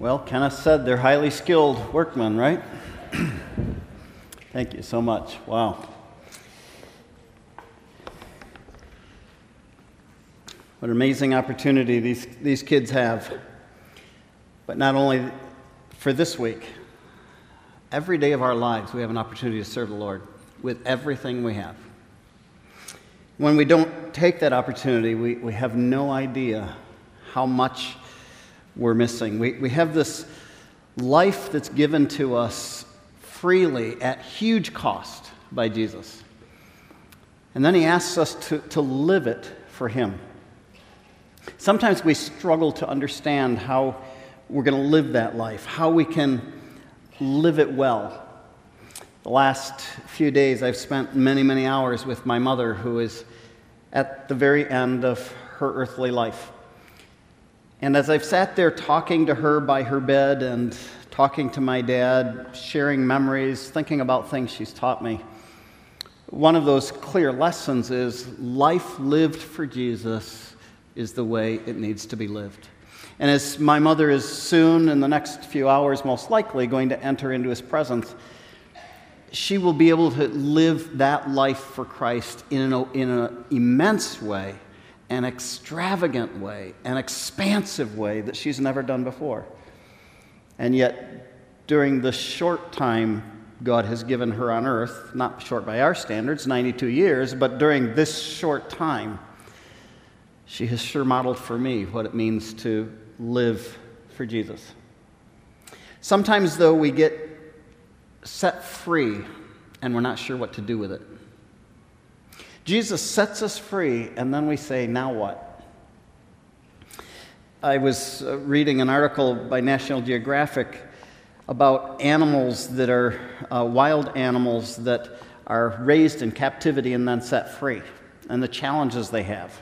Well, Kenneth said they're highly skilled workmen, right? Thank you so much. Wow. What an amazing opportunity these kids have. But not only for this week, every day of our lives we have an opportunity to serve the Lord with everything we have. When we don't take that opportunity, we have no idea how much we're missing. We have this life that's given to us freely at huge cost by Jesus. And then he asks us to live it for him. Sometimes we struggle to understand how we're going to live that life, how we can live it well. The last few days I've spent many, many hours with my mother, who is at the very end of her earthly life. And as I've sat there talking to her by her bed and talking to my dad, sharing memories, thinking about things she's taught me, one of those clear lessons is life lived for Jesus is the way it needs to be lived. And as my mother is soon, in the next few hours, most likely going to enter into his presence, she will be able to live that life for Christ in an immense way, an extravagant way, an expansive way that she's never done before. And yet, during the short time God has given her on earth, not short by our standards, 92 years, but during this short time, she has sure modeled for me what it means to live for Jesus. Sometimes, though, we get set free and we're not sure what to do with it. Jesus sets us free, and then we say, now what? I was reading an article by National Geographic about animals that are wild animals that are raised in captivity and then set free, and the challenges they have.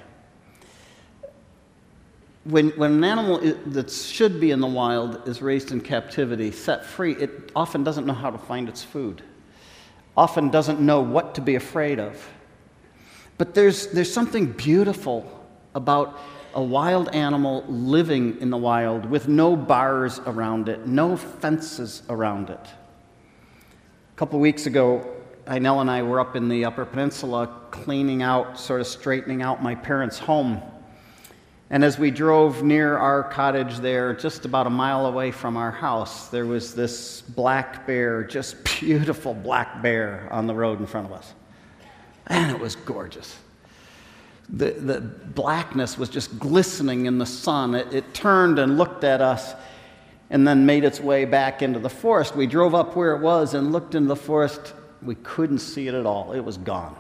When an animal that should be in the wild is raised in captivity, set free, it often doesn't know how to find its food, often doesn't know what to be afraid of. But there's something beautiful about a wild animal living in the wild with no bars around it, no fences around it. A couple weeks ago, Nell and I were up in the Upper Peninsula cleaning out, sort of straightening out my parents' home. And as we drove near our cottage there, just about a mile away from our house, there was this black bear, just beautiful black bear on the road in front of us. And it was gorgeous. The blackness was just glistening in the sun. It turned and looked at us and then made its way back into the forest. We drove up where it was and looked into the forest. We couldn't see it at all. It was gone.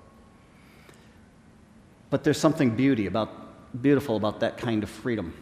But there's something beautiful about that kind of freedom.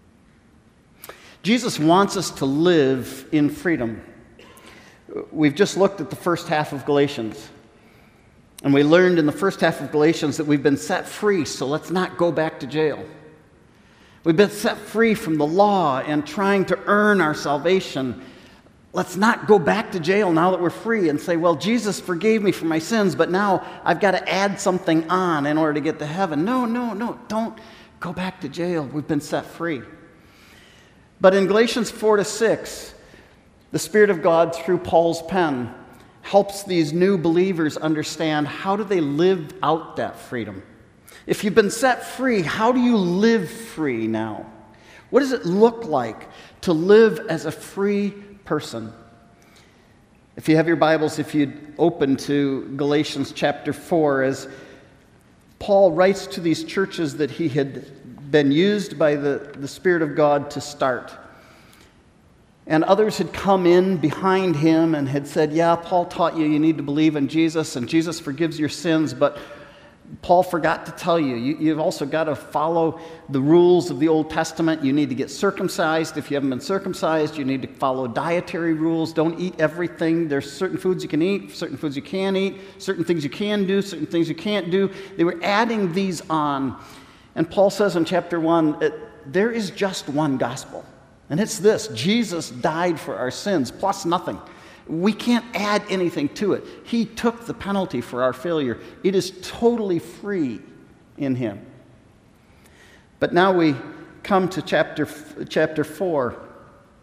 Jesus wants us to live in freedom. We've just looked at the first half of Galatians. And we learned in the first half of Galatians that we've been set free, so let's not go back to jail. We've been set free from the law and trying to earn our salvation. Let's not go back to jail now that we're free and say, well, Jesus forgave me for my sins, but now I've got to add something on in order to get to heaven. No, don't go back to jail. We've been set free. But in Galatians 4-6, the Spirit of God, through Paul's pen, helps these new believers understand how do they live out that freedom. If you've been set free, how do you live free now? What does it look like to live as a free person? If you have your Bibles, if you'd open to Galatians chapter 4, as Paul writes to these churches that he had been used by the Spirit of God to start. And others had come in behind him and had said, yeah, Paul taught you need to believe in Jesus, and Jesus forgives your sins, but Paul forgot to tell you, you've also got to follow the rules of the Old Testament. You need to get circumcised. If you haven't been circumcised, you need to follow dietary rules. Don't eat everything. There's certain foods you can eat, certain foods you can't eat, certain things you can do, certain things you can't do. They were adding these on. And Paul says in chapter 1, there is just one gospel. And it's this: Jesus died for our sins, plus nothing. We can't add anything to it. He took the penalty for our failure. It is totally free in him. But now we come to chapter 4.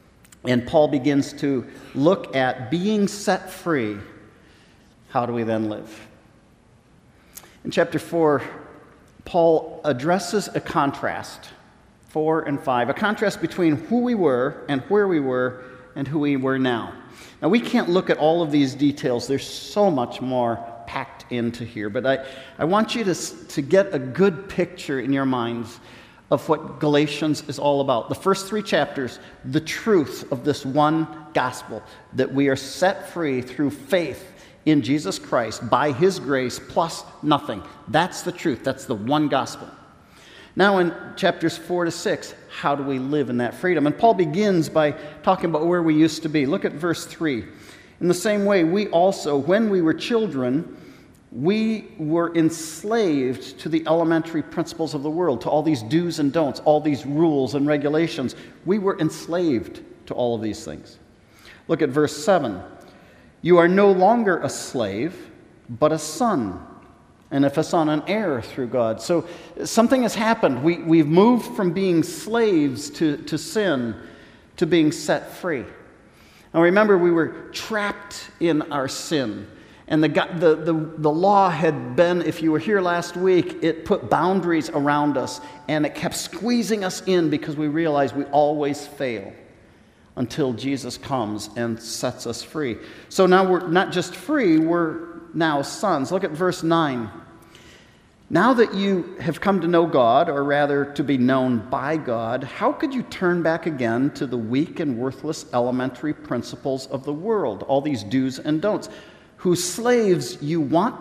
And Paul begins to look at being set free. How do we then live? In chapter 4, Paul addresses a contrast, 4 and 5, a contrast between who we were and where we were and who we were now. Now, we can't look at all of these details. There's so much more packed into here. But I want you to get a good picture in your minds of what Galatians is all about. The first 3 chapters, the truth of this one gospel, that we are set free through faith in Jesus Christ by His grace plus nothing. That's the truth. That's the one gospel. Now in chapters 4 to 6, how do we live in that freedom? And Paul begins by talking about where we used to be. Look at verse 3. In the same way, we also, when we were children, we were enslaved to the elementary principles of the world, to all these do's and don'ts, all these rules and regulations. We were enslaved to all of these things. Look at verse 7. You are no longer a slave, but a son. And if a son, an heir through God. So something has happened. We've moved from being slaves to sin to being set free. Now remember, we were trapped in our sin. And the law had been, if you were here last week, it put boundaries around us. And it kept squeezing us in because we realized we always fail until Jesus comes and sets us free. So now we're not just free, we're now sons. Look at verse 9. Now that you have come to know God, or rather to be known by God, how could you turn back again to the weak and worthless elementary principles of the world, all these do's and don'ts, whose slaves you want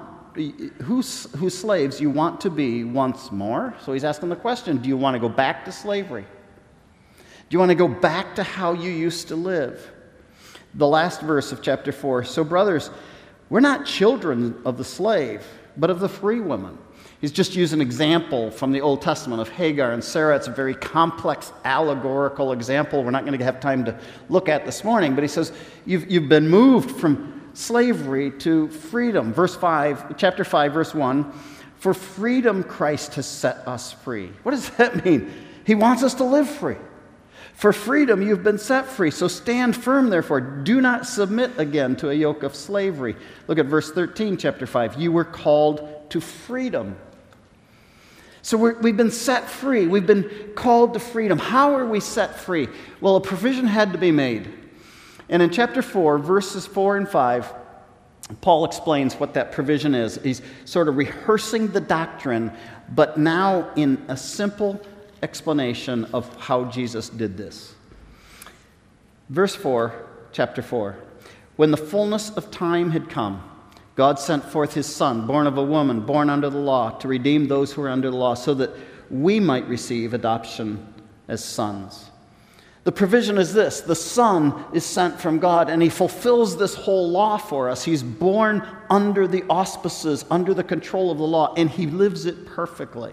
to be once more? So he's asking the question, do you want to go back to slavery? Do you want to go back to how you used to live? The last verse of chapter 4, so brothers, we're not children of the slave, but of the free woman. He's just used an example from the Old Testament of Hagar and Sarah. It's a very complex allegorical example we're not going to have time to look at this morning, but he says, you've been moved from slavery to freedom. Chapter 5, verse 1, for freedom Christ has set us free. What does that mean? He wants us to live free. For freedom you've been set free, so stand firm, therefore. Do not submit again to a yoke of slavery. Look at verse 13, chapter 5. You were called to freedom. So we've been set free. We've been called to freedom. How are we set free? Well, a provision had to be made. And in chapter 4, verses 4 and 5, Paul explains what that provision is. He's sort of rehearsing the doctrine, but now in a simple explanation of how Jesus did this. Verse 4, chapter 4. When the fullness of time had come, God sent forth His Son, born of a woman, born under the law, to redeem those who are under the law, so that we might receive adoption as sons. The provision is this: the Son is sent from God, and He fulfills this whole law for us. He's born under the auspices, under the control of the law, and He lives it perfectly.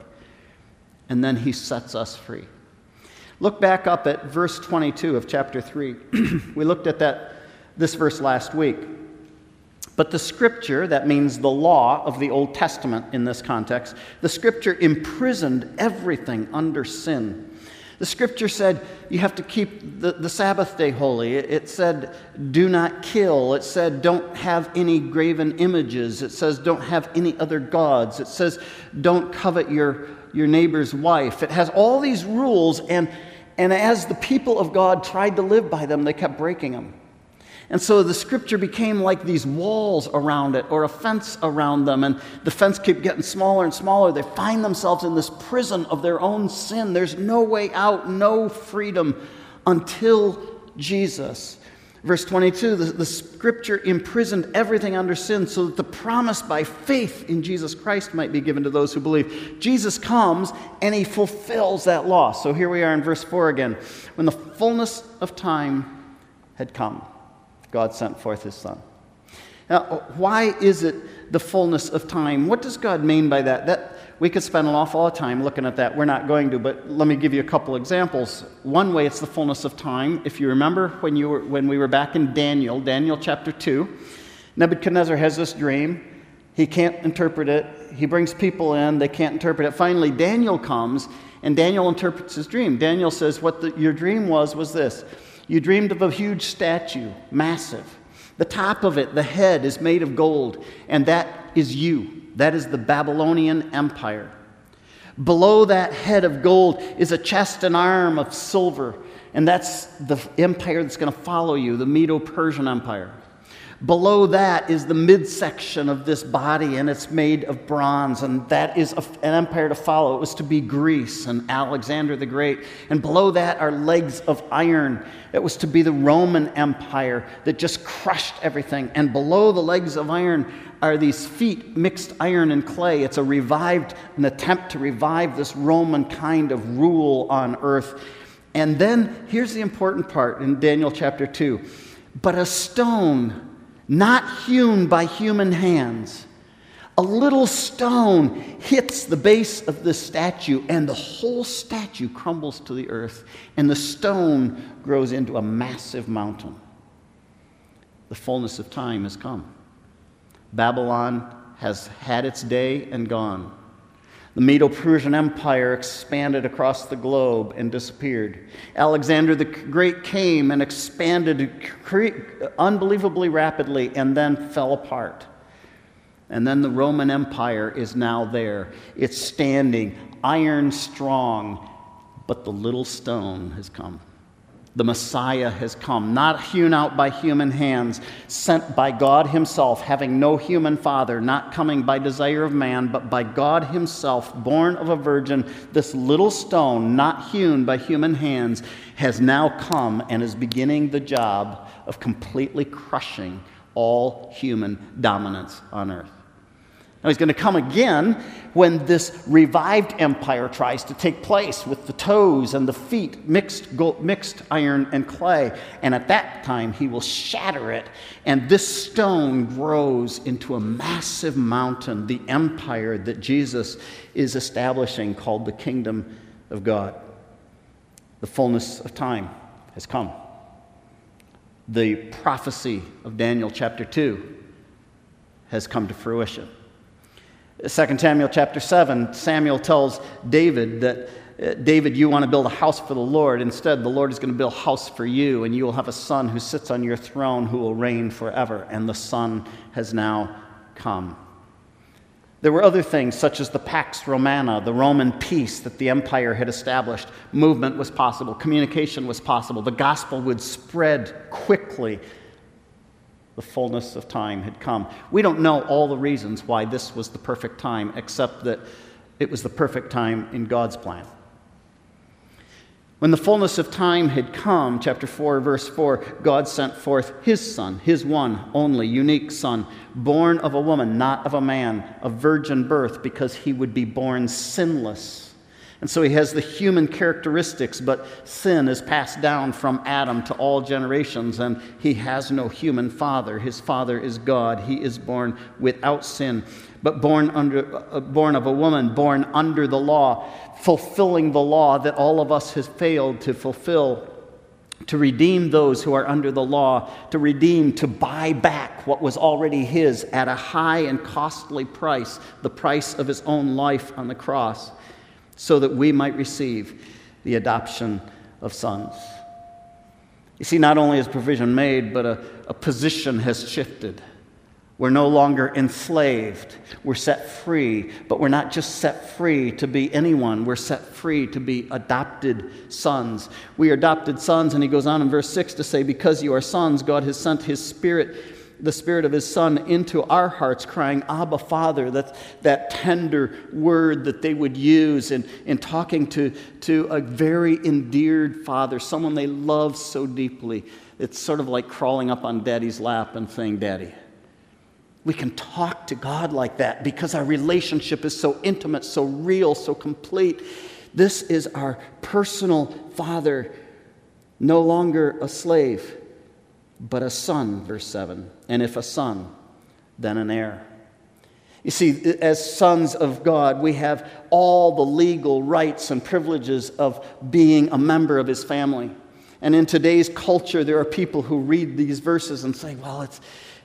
And then He sets us free. Look back up at verse 22 of chapter 3. We looked at this verse last week. But the Scripture, that means the law of the Old Testament in this context, the Scripture imprisoned everything under sin. The Scripture said you have to keep the Sabbath day holy. It said do not kill. It said don't have any graven images. It says don't have any other gods. It says don't covet your neighbor's wife. It has all these rules, and as the people of God tried to live by them, they kept breaking them. And so the Scripture became like these walls around it, or a fence around them, and the fence kept getting smaller and smaller. They find themselves in this prison of their own sin. There's no way out, no freedom until Jesus. Verse 22, the Scripture imprisoned everything under sin so that the promise by faith in Jesus Christ might be given to those who believe. Jesus comes and He fulfills that law. So here we are in verse 4 again. When the fullness of time had come, God sent forth His Son. Now, why is it the fullness of time? What does God mean by that? We could spend an awful lot of time looking at that. We're not going to, but let me give you a couple examples. One way it's the fullness of time. If you remember when we were back in Daniel chapter 2, Nebuchadnezzar has this dream. He can't interpret it. He brings people in. They can't interpret it. Finally, Daniel comes, and Daniel interprets his dream. Daniel says, your dream was this. You dreamed of a huge statue, massive. The top of it, the head, is made of gold, and that is you. That is the Babylonian Empire. Below that head of gold is a chest and arm of silver, and that's the empire that's going to follow you, the Medo-Persian Empire. Below that is the midsection of this body, and it's made of bronze, and that is an empire to follow. It was to be Greece and Alexander the Great. And below that are legs of iron. It was to be the Roman Empire that just crushed everything. And below the legs of iron are these feet, mixed iron and clay. It's an attempt to revive this Roman kind of rule on earth. And then, here's the important part in Daniel chapter 2. But a stone not hewn by human hands. A little stone hits the base of the statue, and the whole statue crumbles to the earth, and the stone grows into a massive mountain. The fullness of time has come. Babylon has had its day and gone. The Medo-Persian Empire expanded across the globe and disappeared. Alexander the Great came and expanded unbelievably rapidly and then fell apart. And then the Roman Empire is now there. It's standing, iron strong, but the little stone has come. The Messiah has come, not hewn out by human hands, sent by God himself, having no human father, not coming by desire of man, but by God himself, born of a virgin. This little stone, not hewn by human hands, has now come and is beginning the job of completely crushing all human dominance on earth. Now he's going to come again when this revived empire tries to take place with the toes and the feet mixed iron and clay. And at that time he will shatter it, and this stone grows into a massive mountain, the empire that Jesus is establishing, called the kingdom of God. The fullness of time has come. The prophecy of Daniel chapter 2 has come to fruition. 2 Samuel chapter 7, Samuel tells David that, David, you want to build a house for the Lord. Instead, the Lord is going to build a house for you, and you will have a son who sits on your throne who will reign forever. And the son has now come. There were other things, such as the Pax Romana, the Roman peace that the empire had established. Movement was possible. Communication was possible. The gospel would spread quickly. The fullness of time had come. We don't know all the reasons why this was the perfect time, except that it was the perfect time in God's plan. When the fullness of time had come, chapter 4, verse 4, God sent forth his son, his one, only, unique son, born of a woman, not of a man, of virgin birth, because he would be born sinless. And so he has the human characteristics, but sin is passed down from Adam to all generations, and he has no human father. His father is God. He is born without sin, but born of a woman, born under the law, fulfilling the law that all of us has failed to fulfill, to redeem those who are under the law, to buy back what was already his at a high and costly price, the price of his own life on the cross, so that we might receive the adoption of sons. You see, not only is provision made, but a position has shifted. We're no longer enslaved. We're set free, but we're not just set free to be anyone. We're set free to be adopted sons. We are adopted sons, and he goes on in verse 6 to say, because you are sons, God has sent his Spirit, the Spirit of his Son, into our hearts, crying, Abba, Father. That tender word that they would use in talking to a very endeared father, someone they love so deeply. It's sort of like crawling up on Daddy's lap and saying, Daddy. We can talk to God like that because our relationship is so intimate, so real, so complete. This is our personal Father, no longer a slave, but a son, verse 7. And if a son, then an heir. You see, as sons of God, we have all the legal rights and privileges of being a member of his family. And in today's culture, there are people who read these verses and say, well,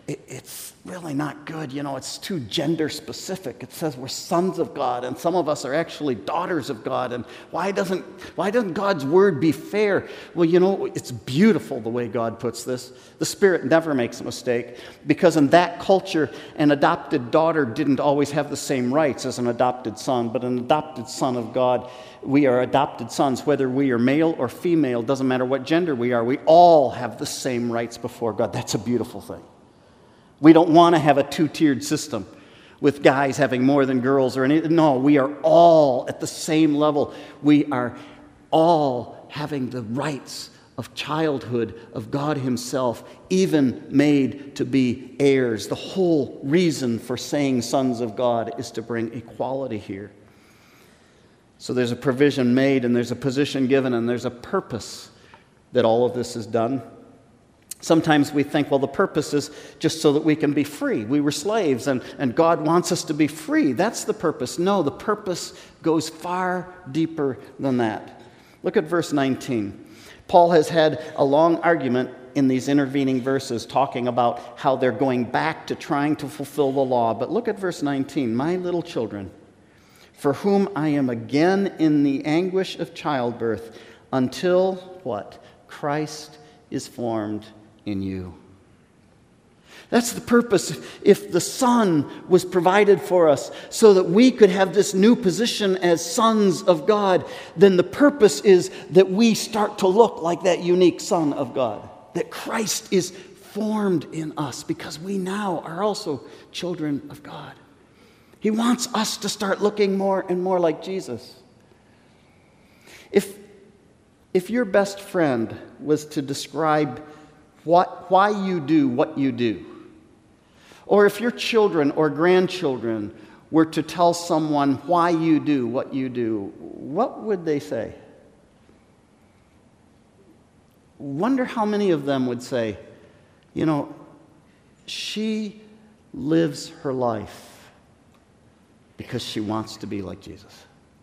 it's really not good. It's too gender specific. It says we're sons of God, and some of us are actually daughters of God. And why doesn't God's word be fair? Well, it's beautiful the way God puts this. The Spirit never makes a mistake, because in that culture, an adopted daughter didn't always have the same rights as an adopted son, but an adopted son of God, we are adopted sons, whether we are male or female, doesn't matter what gender we are, we all have the same rights before God. That's a beautiful thing. We don't want to have a two-tiered system with guys having more than girls or anything. No, we are all at the same level. We are all having the rights of childhood of God himself, even made to be heirs. The whole reason for saying sons of God is to bring equality here. So there's a provision made, and there's a position given, and there's a purpose that all of this is done. Sometimes we think, well, the purpose is just so that we can be free. We were slaves, and God wants us to be free. That's the purpose. No, the purpose goes far deeper than that. Look at verse 19. Paul has had a long argument in these intervening verses talking about how they're going back to trying to fulfill the law. But look at verse 19. My little children, for whom I am again in the anguish of childbirth, until what? Christ is formed in you. That's the purpose. If the Son was provided for us so that we could have this new position as sons of God, then the purpose is that we start to look like that unique Son of God. That Christ is formed in us because we now are also children of God. He wants us to start looking more and more like Jesus. If your best friend was to describe why you do what you do, or if your children or grandchildren were to tell someone why you do what you do, what would they say? Wonder how many of them would say, she lives her life because she wants to be like Jesus.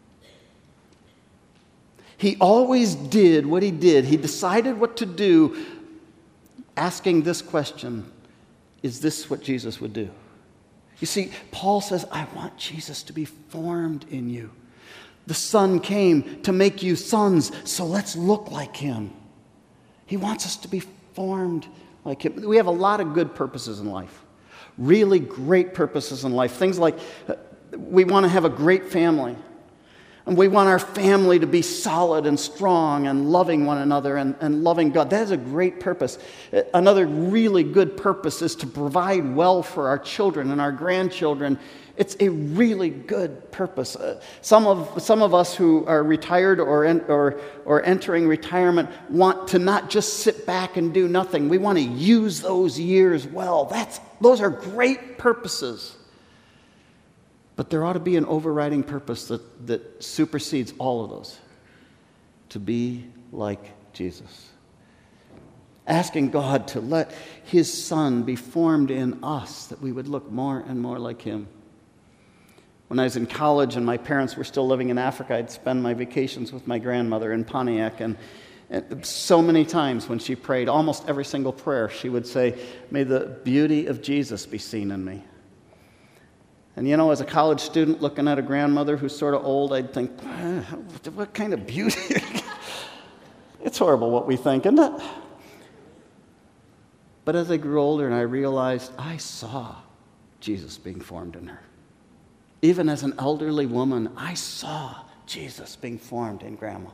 He always did what he did. He decided what to do, asking this question, is this what Jesus would do? You see, Paul says, I want Jesus to be formed in you. The Son came to make you sons, so let's look like him. He wants us to be formed like him. We have a lot of good purposes in life, really great purposes in life. Things like we want to have a great family. And we want our family to be solid and strong and loving one another and loving God. That is a great purpose. Another really good purpose is to provide well for our children and our grandchildren. It's a really good purpose. Some of us who are retired or entering retirement want to not just sit back and do nothing. We want to use those years well. Those are great purposes. But there ought to be an overriding purpose that supersedes all of those. To be like Jesus. Asking God to let his Son be formed in us, that we would look more and more like him. When I was in college and my parents were still living in Africa, I'd spend my vacations with my grandmother in Pontiac. And so many times when she prayed, almost every single prayer, she would say, may the beauty of Jesus be seen in me. And as a college student looking at a grandmother who's sort of old, I'd think, what kind of beauty? It's horrible what we think, isn't it? But as I grew older and I realized I saw Jesus being formed in her. Even as an elderly woman, I saw Jesus being formed in Grandma.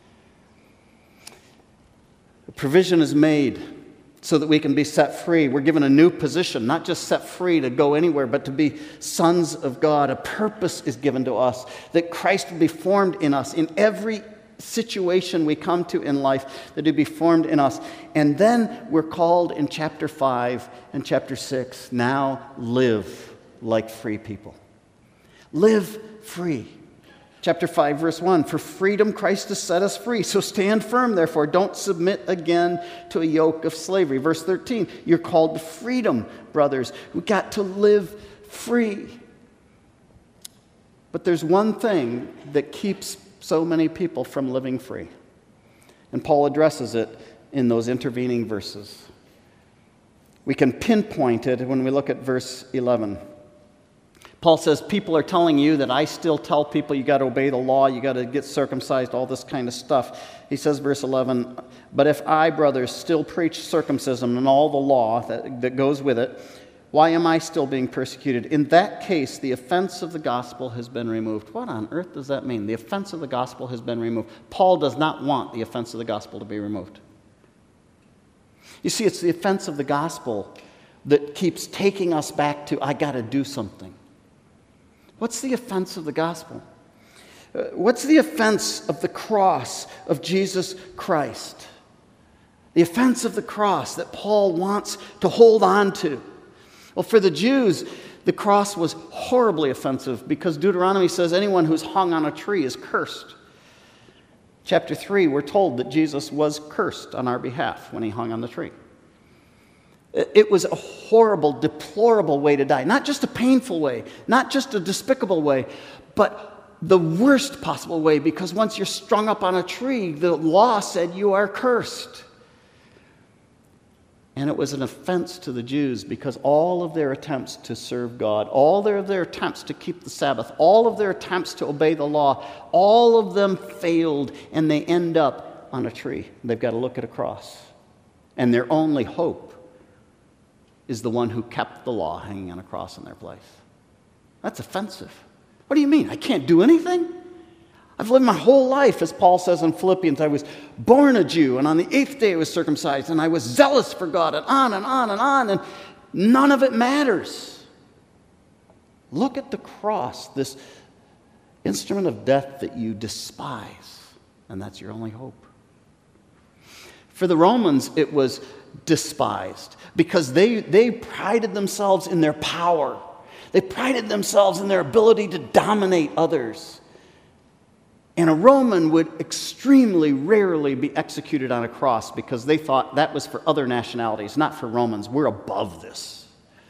The provision is made so that we can be set free. We're given a new position, not just set free to go anywhere, but to be sons of God. A purpose is given to us, that Christ will be formed in us in every situation we come to in life, that He'll be formed in us. And then we're called in chapter 5 and chapter 6, now live like free people. Live free. Chapter 5, verse 1, for freedom Christ has set us free. So stand firm, therefore. Don't submit again to a yoke of slavery. Verse 13, you're called to freedom, brothers. We've got to live free. But there's one thing that keeps so many people from living free. And Paul addresses it in those intervening verses. We can pinpoint it when we look at verse 11. Paul says, people are telling you that I still tell people you got to obey the law, you got to get circumcised, all this kind of stuff. He says, verse 11, but if I, brothers, still preach circumcision and all the law that goes with it, why am I still being persecuted? In that case, the offense of the gospel has been removed. What on earth does that mean? The offense of the gospel has been removed. Paul does not want the offense of the gospel to be removed. You see, it's the offense of the gospel that keeps taking us back to, I got to do something. What's the offense of the gospel? What's the offense of the cross of Jesus Christ? The offense of the cross that Paul wants to hold on to. Well, for the Jews, the cross was horribly offensive because Deuteronomy says anyone who's hung on a tree is cursed. Chapter 3, we're told that Jesus was cursed on our behalf when he hung on the tree. It was a horrible, deplorable way to die. Not just a painful way, not just a despicable way, but the worst possible way, because once you're strung up on a tree, the law said you are cursed. And it was an offense to the Jews because all of their attempts to serve God, all their attempts to keep the Sabbath, all of their attempts to obey the law, all of them failed, and they end up on a tree. They've got to look at a cross. And their only hope is the one who kept the law hanging on a cross in their place. That's offensive. What do you mean? I can't do anything? I've lived my whole life, as Paul says in Philippians, I was born a Jew, and on the 8th day I was circumcised, and I was zealous for God, and on and on and on, and none of it matters. Look at the cross, this instrument of death that you despise, and that's your only hope. For the Romans, it was despised because they prided themselves in their power. They prided themselves in their ability to dominate others. And a Roman would extremely rarely be executed on a cross because they thought that was for other nationalities, not for Romans. We're above this.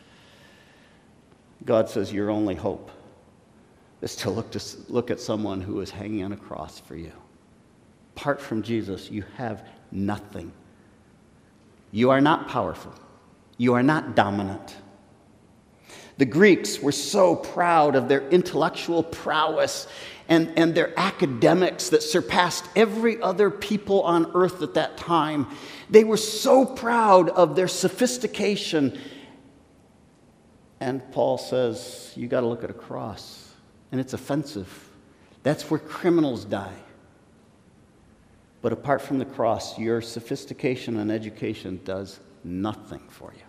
God says your only hope is to look at someone who is hanging on a cross for you. Apart from Jesus, you have nothing. You are not powerful. You are not dominant. The Greeks were so proud of their intellectual prowess and their academics that surpassed every other people on earth at that time. They were so proud of their sophistication. And Paul says, you got to look at a cross. And it's offensive. That's where criminals die. But apart from the cross, your sophistication and education does nothing for you.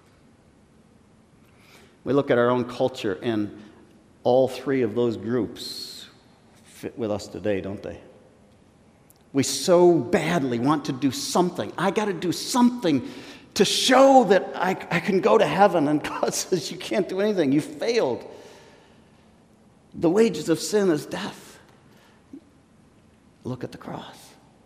We look at our own culture, and all three of those groups fit with us today, don't they? We so badly want to do something. I got to do something to show that I can go to heaven, and God says you can't do anything. You failed. The wages of sin is death. Look at the cross.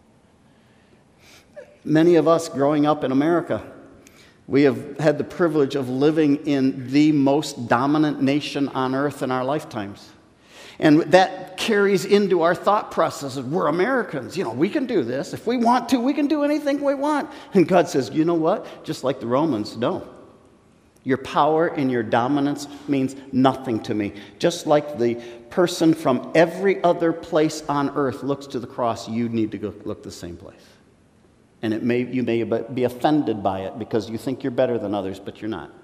Many of us growing up in America, we have had the privilege of living in the most dominant nation on earth in our lifetimes. And that carries into our thought processes. We're Americans. We can do this. If we want to, we can do anything we want. And God says, you know what? Just like the Romans, no. Your power and your dominance means nothing to me. Just like the person from every other place on earth looks to the cross, you need to go look the same place. And you may be offended by it because you think you're better than others, but you're not.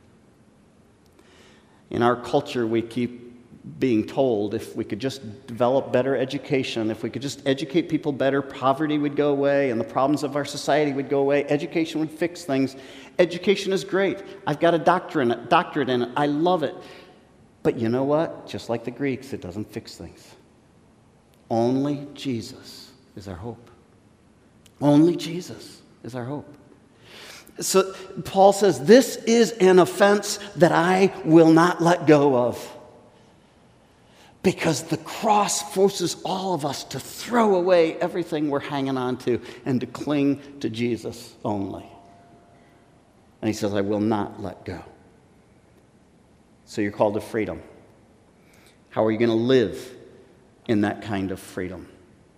In our culture, we keep being told if we could just develop better education, if we could just educate people better, poverty would go away and the problems of our society would go away. Education would fix things. Education is great. I've got a doctorate in it. I love it. But you know what? Just like the Greeks, it doesn't fix things. Only Jesus is our hope. Only Jesus is our hope. So Paul says, this is an offense that I will not let go of. Because the cross forces all of us to throw away everything we're hanging on to and to cling to Jesus only. And he says, I will not let go. So you're called to freedom. How are you going to live in that kind of freedom?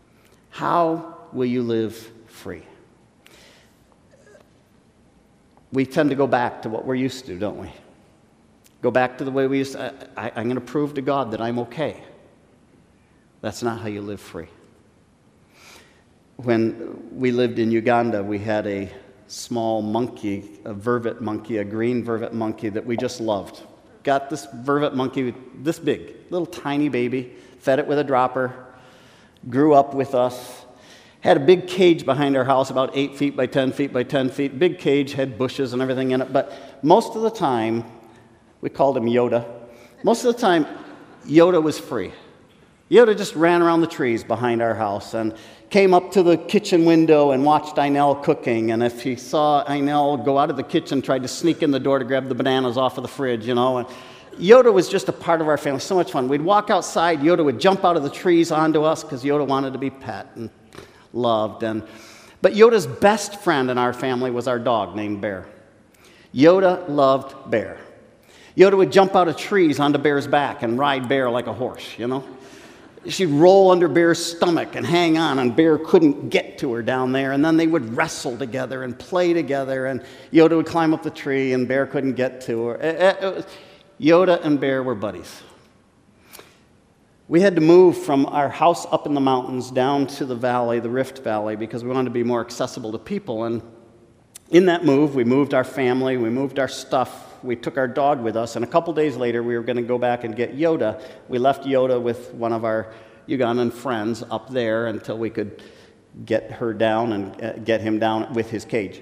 How will you live free? we tend to go back to what we're used to, don't we? Go back to the way we used to. I'm going to prove to God that I'm okay. That's not how you live free. When we lived in Uganda, we had a small monkey, a vervet monkey, a green vervet monkey that we just loved. Got this vervet monkey this big, little tiny baby, fed it with a dropper, grew up with us, had a big cage behind our house, about 8 feet by 10 feet by 10 feet, big cage, had bushes and everything in it, but most of the time, we called him Yoda. Most of the time, Yoda was free. Yoda just ran around the trees behind our house and came up to the kitchen window and watched Einel cooking. And if he saw Einel go out of the kitchen, tried to sneak in the door to grab the bananas off of the fridge, And Yoda was just a part of our family. So much fun. We'd walk outside. Yoda would jump out of the trees onto us because Yoda wanted to be pet and loved. But Yoda's best friend in our family was our dog named Bear. Yoda loved Bear. Yoda would jump out of trees onto Bear's back and ride Bear like a horse, She'd roll under Bear's stomach and hang on, and Bear couldn't get to her down there. And then they would wrestle together and play together, and Yoda would climb up the tree, and Bear couldn't get to her. Yoda and Bear were buddies. We had to move from our house up in the mountains down to the valley, the Rift Valley, because we wanted to be more accessible to people. And in that move, we moved our family, we moved our stuff. We took our dog with us, and a couple days later, we were going to go back and get Yoda. We left Yoda with one of our Ugandan friends up there until we could get her down and get him down with his cage.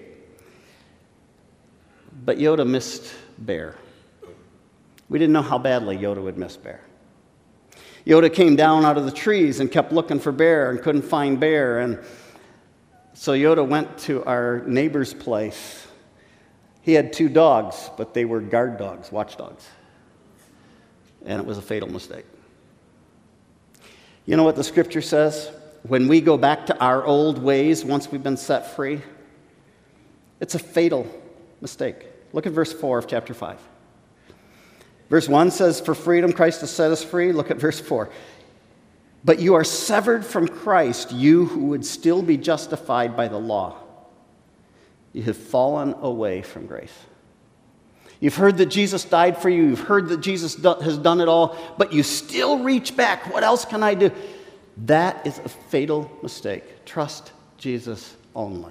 But Yoda missed Bear. We didn't know how badly Yoda would miss Bear. Yoda came down out of the trees and kept looking for Bear and couldn't find Bear, and so Yoda went to our neighbor's place. He had 2 dogs, but they were guard dogs, watchdogs. And it was a fatal mistake. You know what the scripture says? When we go back to our old ways once we've been set free, it's a fatal mistake. Look at verse 4 of chapter 5. Verse 1 says, "For freedom Christ has set us free." Look at verse 4. "But you are severed from Christ, you who would still be justified by the law. You have fallen away from grace." You've heard that Jesus died for you. You've heard that Jesus has done it all, but you still reach back. What else can I do? That is a fatal mistake. Trust Jesus only.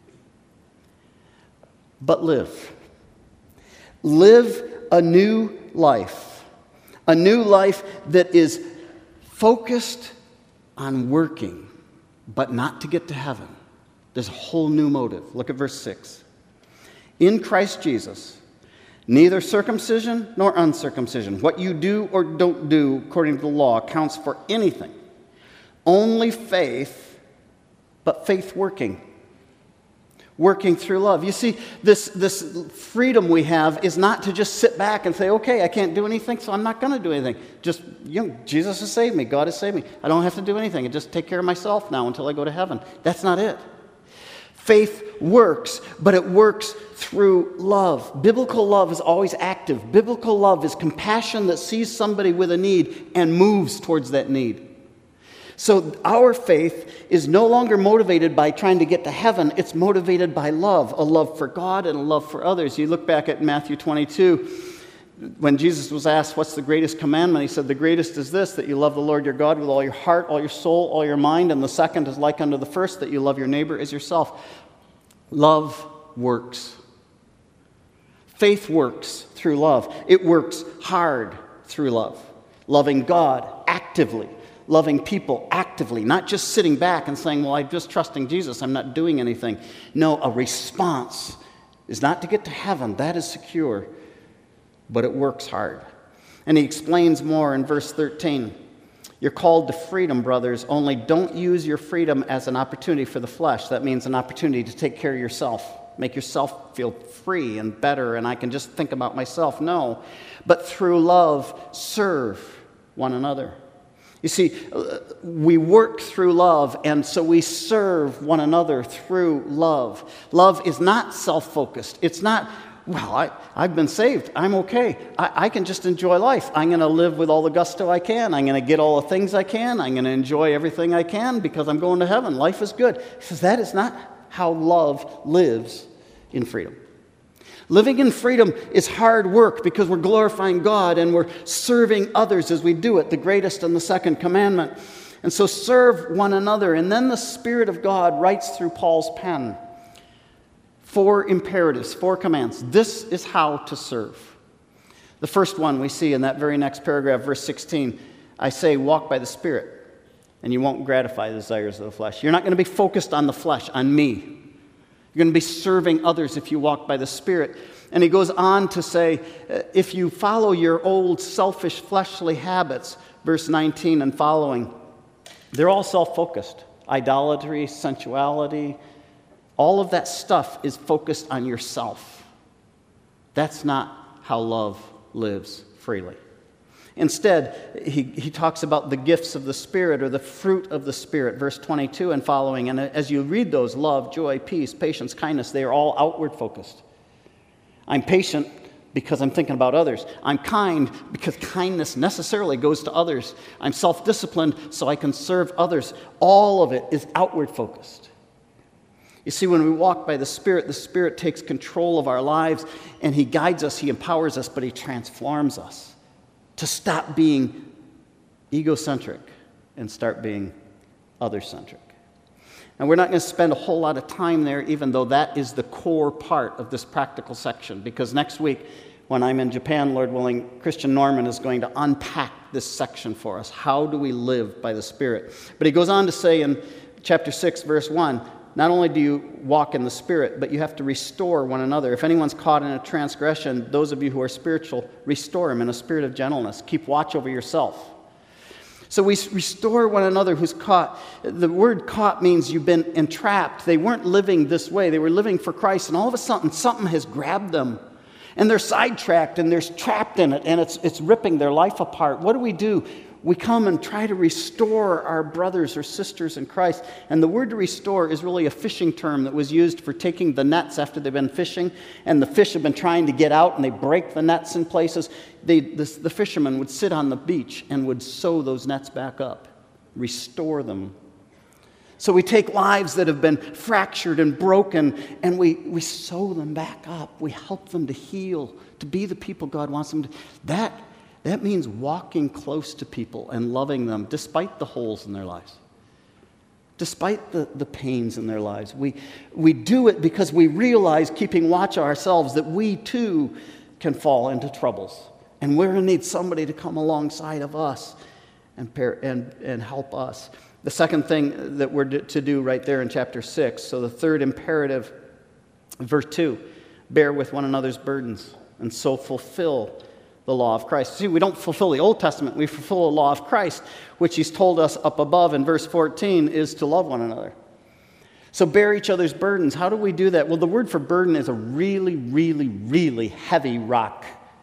But live. Live a new life. A new life that is focused on working, but not to get to heaven. There's a whole new motive. Look at verse 6. "In Christ Jesus, neither circumcision nor uncircumcision, what you do or don't do according to the law, counts for anything. Only faith, but faith working. Working through love." You see, this freedom we have is not to just sit back and say, okay, I can't do anything, so I'm not going to do anything. Just, Jesus has saved me. God has saved me. I don't have to do anything. I just take care of myself now until I go to heaven. That's not it. Faith works, but it works through love. Biblical love is always active. Biblical love is compassion that sees somebody with a need and moves towards that need. So our faith is no longer motivated by trying to get to heaven. It's motivated by love, a love for God and a love for others. You look back at Matthew 22, when Jesus was asked, what's the greatest commandment? He said, the greatest is this, that you love the Lord your God with all your heart, all your soul, all your mind. And the second is like unto the first, that you love your neighbor as yourself. Love works. Faith works through love. It works hard through love. Loving God actively. Loving people actively. Not just sitting back and saying, well, I'm just trusting Jesus. I'm not doing anything. No, a response is not to get to heaven. That is secure. But it works hard. And he explains more in verse 13. You're called to freedom, brothers, only don't use your freedom as an opportunity for the flesh. That means an opportunity to take care of yourself, make yourself feel free and better, and I can just think about myself. No, but through love, serve one another. You see, we work through love, and so we serve one another through love. Love is not self-focused. It's not, well, I've been saved. I'm okay. I can just enjoy life. I'm going to live with all the gusto I can. I'm going to get all the things I can. I'm going to enjoy everything I can because I'm going to heaven. Life is good. He says that is not how love lives in freedom. Living in freedom is hard work because we're glorifying God and we're serving others as we do it, the greatest and the second commandment. And so serve one another. And then the Spirit of God writes through Paul's pen 4 imperatives, 4 commands. This is how to serve. The first one we see in that very next paragraph, verse 16. I say, walk by the Spirit, and you won't gratify the desires of the flesh. You're not going to be focused on the flesh, on me. You're going to be serving others if you walk by the Spirit. And he goes on to say, if you follow your old selfish fleshly habits, verse 19 and following, they're all self-focused. Idolatry, sensuality, all of that stuff is focused on yourself. That's not how love lives freely. Instead, he talks about the gifts of the Spirit or the fruit of the Spirit, verse 22 and following. And as you read those, love, joy, peace, patience, kindness, they are all outward focused. I'm patient because I'm thinking about others. I'm kind because kindness necessarily goes to others. I'm self-disciplined so I can serve others. All of it is outward focused. You see, when we walk by the Spirit takes control of our lives, and He guides us, He empowers us, but He transforms us to stop being egocentric and start being other-centric. And we're not going to spend a whole lot of time there, even though that is the core part of this practical section, because next week, when I'm in Japan, Lord willing, Christian Norman is going to unpack this section for us. How do we live by the Spirit? But he goes on to say in chapter 6, verse 1, not only do you walk in the Spirit, but you have to restore one another. If anyone's caught in a transgression, those of you who are spiritual, restore him in a spirit of gentleness. Keep watch over yourself. So we restore one another who's caught. The word caught means you've been entrapped. They weren't living this way. They were living for Christ, and all of a sudden, something has grabbed them. And they're sidetracked, and they're trapped in it, and it's ripping their life apart. What do? We come and try to restore our brothers or sisters in Christ. And the word to restore is really a fishing term that was used for taking the nets after they've been fishing, and the fish have been trying to get out, and they break the nets in places. The fishermen would sit on the beach and would sew those nets back up, restore them. So we take lives that have been fractured and broken, and we sew them back up. We help them to heal, to be the people God wants them to. That means walking close to people and loving them despite the holes in their lives, despite the pains in their lives. We do it because we realize, keeping watch of ourselves, that we too can fall into troubles. And we're going to need somebody to come alongside of us and help us. The second thing that we're to do right there in chapter 6, so the third imperative, verse 2, bear with one another's burdens and so fulfill the law of Christ. See, we don't fulfill the Old Testament, we fulfill the law of Christ, which He's told us up above in verse 14 is to love one another. So bear each other's burdens. How do we do that? Well, the word for burden is a really, really, really heavy rock.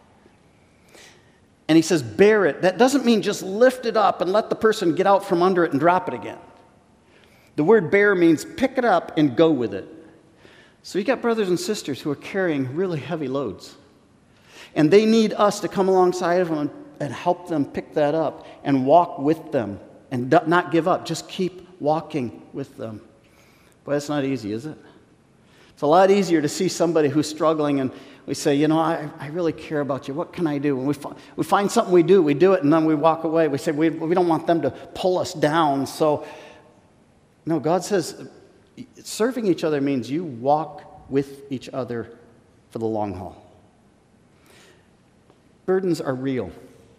And he says, bear it. That doesn't mean just lift it up and let the person get out from under it and drop it again. The word bear means pick it up and go with it. So you got brothers and sisters who are carrying really heavy loads. And they need us to come alongside of them and help them pick that up and walk with them and not give up. Just keep walking with them. Boy, that's not easy, is it? It's a lot easier to see somebody who's struggling and we say, I really care about you. What can I do? And we find something we do it, and then we walk away. We say, we don't want them to pull us down. So, no, God says serving each other means you walk with each other for the long haul. Burdens are real.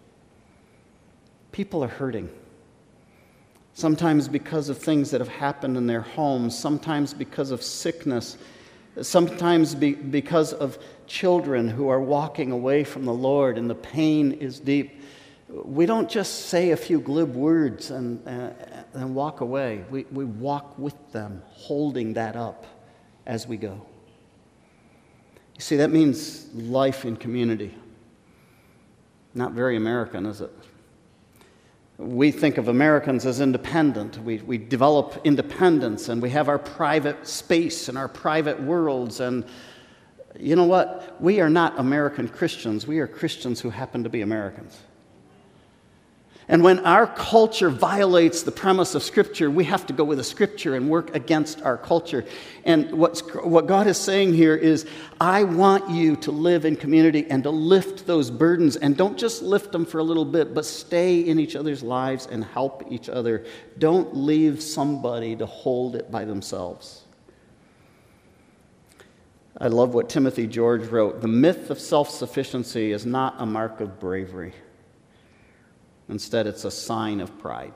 People are hurting. Sometimes because of things that have happened in their homes, sometimes because of sickness, sometimes because of children who are walking away from the Lord and the pain is deep. We don't just say a few glib words and walk away. We walk with them, holding that up as we go. You see, that means life in community. Not very American, is it? We think of Americans as independent. We develop independence, and we have our private space and our private worlds. And you know what? We are not American Christians. We are Christians who happen to be Americans. And when our culture violates the premise of Scripture, we have to go with the Scripture and work against our culture. And what God is saying here is, I want you to live in community and to lift those burdens. And don't just lift them for a little bit, but stay in each other's lives and help each other. Don't leave somebody to hold it by themselves. I love what Timothy George wrote. The myth of self-sufficiency is not a mark of bravery. Instead, it's a sign of pride.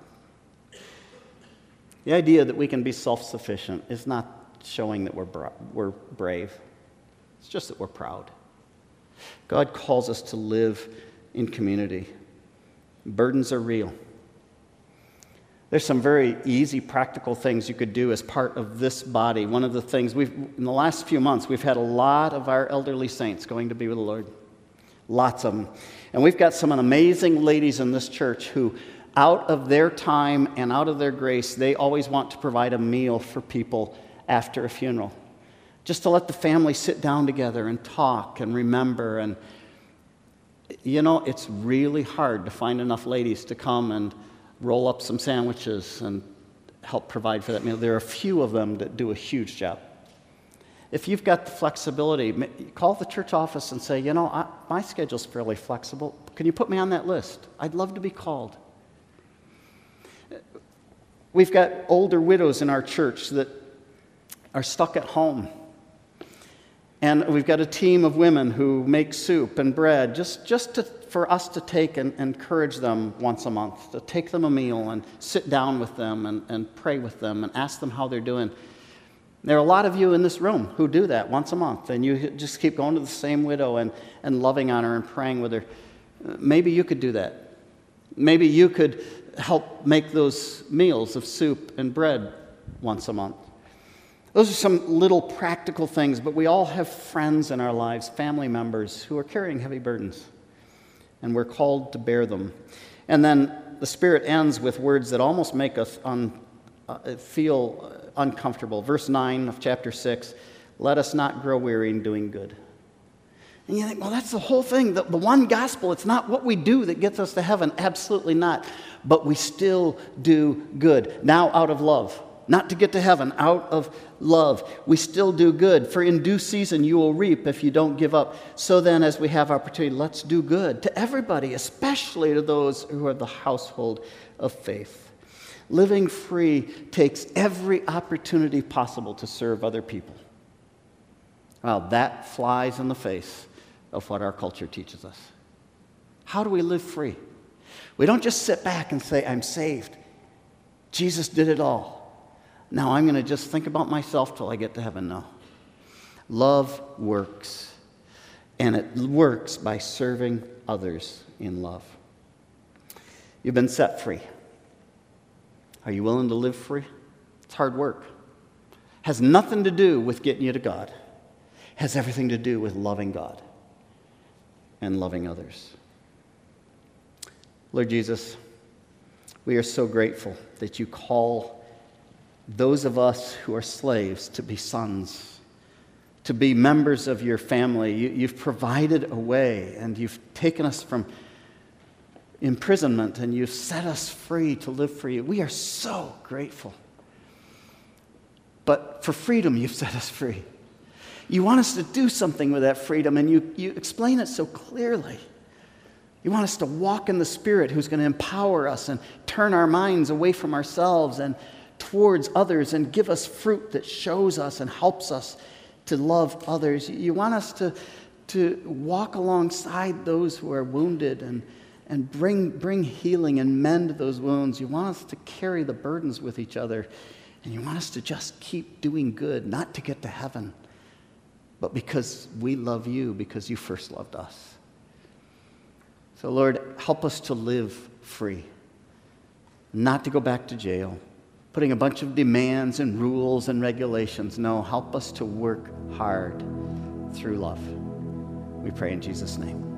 The idea that we can be self-sufficient is not showing that we're brave. It's just that we're proud. God calls us to live in community. Burdens are real. There's some very easy, practical things you could do as part of this body. One of the things in the last few months, we've had a lot of our elderly saints going to be with the Lord. Lots of them. And we've got some amazing ladies in this church who, out of their time and out of their grace, they always want to provide a meal for people after a funeral. Just to let the family sit down together and talk and remember. And, you know, it's really hard to find enough ladies to come and roll up some sandwiches and help provide for that meal. There are a few of them that do a huge job. If you've got the flexibility, call the church office and say, you know, my schedule's fairly flexible. Can you put me on that list? I'd love to be called. We've got older widows in our church that are stuck at home. And we've got a team of women who make soup and bread for us to take and encourage them once a month, to take them a meal and sit down with them and pray with them and ask them how they're doing. There are a lot of you in this room who do that once a month, and you just keep going to the same widow and loving on her and praying with her. Maybe you could do that. Maybe you could help make those meals of soup and bread once a month. Those are some little practical things, but we all have friends in our lives, family members, who are carrying heavy burdens, and we're called to bear them. And then the Spirit ends with words that almost make us feel uncomfortable. Verse 9 of chapter 6, let us not grow weary in doing good. And you think, well, that's the whole thing. The one gospel, it's not what we do that gets us to heaven. Absolutely not. But we still do good. Now out of love. Not to get to heaven, out of love. We still do good. For in due season you will reap if you don't give up. So then, as we have opportunity, let's do good to everybody, especially to those who are the household of faith. Living free takes every opportunity possible to serve other people. Well, that flies in the face of what our culture teaches us. How do we live free? We don't just sit back and say, I'm saved. Jesus did it all. Now I'm going to just think about myself till I get to heaven. No. Love works. And it works by serving others in love. You've been set free. Are you willing to live free? It's hard work. Has nothing to do with getting you to God. Has everything to do with loving God and loving others. Lord Jesus, we are so grateful that you call those of us who are slaves to be sons, to be members of your family. You've provided a way, and you've taken us from imprisonment, and you've set us free to live for you. We are so grateful. But for freedom, you've set us free. You want us to do something with that freedom, and you explain it so clearly. You want us to walk in the Spirit who's going to empower us and turn our minds away from ourselves and towards others and give us fruit that shows us and helps us to love others. You want us to walk alongside those who are wounded and bring healing and mend those wounds. You want us to carry the burdens with each other. And you want us to just keep doing good, not to get to heaven, but because we love you, because you first loved us. So Lord, help us to live free, not to go back to jail, putting a bunch of demands and rules and regulations. No, help us to work hard through love. We pray in Jesus' name.